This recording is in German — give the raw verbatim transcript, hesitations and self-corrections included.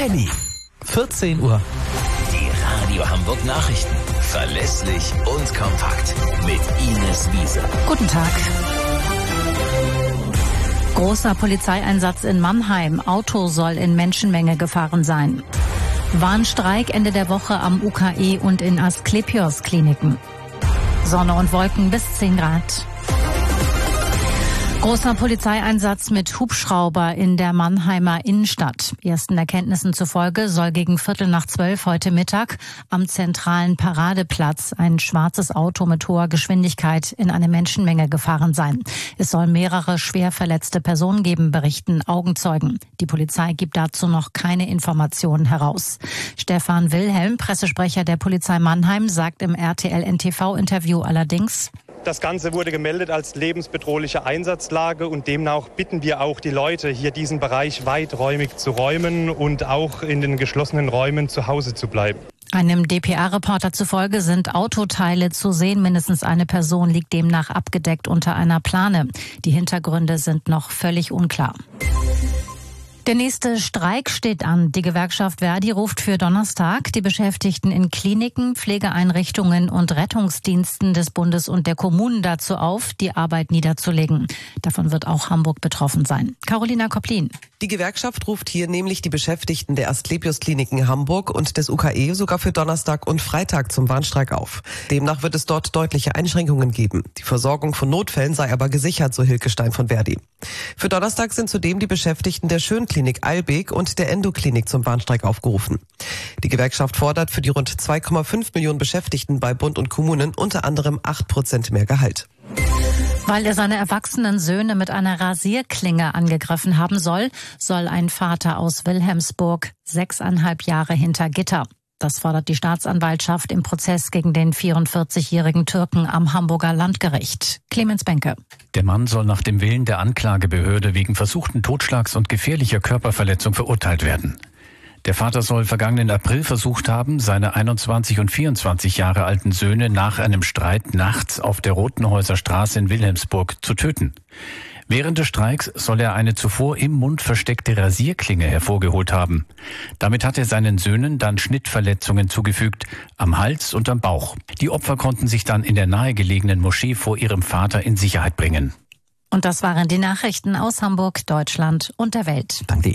Henny, vierzehn Uhr. Die Radio Hamburg Nachrichten. Verlässlich und kompakt. Mit Ines Wiese. Guten Tag. Großer Polizeieinsatz in Mannheim. Auto soll in Menschenmenge gefahren sein. Warnstreik Ende der Woche am U K E und in Asklepios-Kliniken. Sonne und Wolken bis zehn Grad. Großer Polizeieinsatz mit Hubschrauber in der Mannheimer Innenstadt. Ersten Erkenntnissen zufolge soll gegen Viertel nach zwölf heute Mittag am zentralen Paradeplatz ein schwarzes Auto mit hoher Geschwindigkeit in eine Menschenmenge gefahren sein. Es soll mehrere schwer verletzte Personen geben, berichten Augenzeugen. Die Polizei gibt dazu noch keine Informationen heraus. Stefan Wilhelm, Pressesprecher der Polizei Mannheim, sagt im R T L N T V-Interview allerdings: Das Ganze wurde gemeldet als lebensbedrohliche Einsatzlage und demnach bitten wir auch die Leute, hier diesen Bereich weiträumig zu räumen und auch in den geschlossenen Räumen zu Hause zu bleiben. Einem D P R-Reporter zufolge sind Autoteile zu sehen. Mindestens eine Person liegt demnach abgedeckt unter einer Plane. Die Hintergründe sind noch völlig unklar. Der nächste Streik steht an. Die Gewerkschaft Verdi ruft für Donnerstag die Beschäftigten in Kliniken, Pflegeeinrichtungen und Rettungsdiensten des Bundes und der Kommunen dazu auf, die Arbeit niederzulegen. Davon wird auch Hamburg betroffen sein. Carolina Koplin. Die Gewerkschaft ruft hier nämlich die Beschäftigten der Asklepios-Kliniken Hamburg und des U K E sogar für Donnerstag und Freitag zum Warnstreik auf. Demnach wird es dort deutliche Einschränkungen geben. Die Versorgung von Notfällen sei aber gesichert, so Hilke Stein von Verdi. Für Donnerstag sind zudem die Beschäftigten der Schönklinik Eilbek und der Endoklinik zum Warnstreik aufgerufen. Die Gewerkschaft fordert für die rund zwei Komma fünf Millionen Beschäftigten bei Bund und Kommunen unter anderem acht Prozent mehr Gehalt. Weil er seine erwachsenen Söhne mit einer Rasierklinge angegriffen haben soll, soll ein Vater aus Wilhelmsburg sechseinhalb Jahre hinter Gitter. Das fordert die Staatsanwaltschaft im Prozess gegen den vierundvierzigjährigen Türken am Hamburger Landgericht. Clemens Benke. Der Mann soll nach dem Willen der Anklagebehörde wegen versuchten Totschlags und gefährlicher Körperverletzung verurteilt werden. Der Vater soll vergangenen April versucht haben, seine einundzwanzig und vierundzwanzig Jahre alten Söhne nach einem Streit nachts auf der Rotenhäuser Straße in Wilhelmsburg zu töten. Während des Streiks soll er eine zuvor im Mund versteckte Rasierklinge hervorgeholt haben. Damit hat er seinen Söhnen dann Schnittverletzungen zugefügt, am Hals und am Bauch. Die Opfer konnten sich dann in der nahegelegenen Moschee vor ihrem Vater in Sicherheit bringen. Und das waren die Nachrichten aus Hamburg, Deutschland und der Welt. Danke.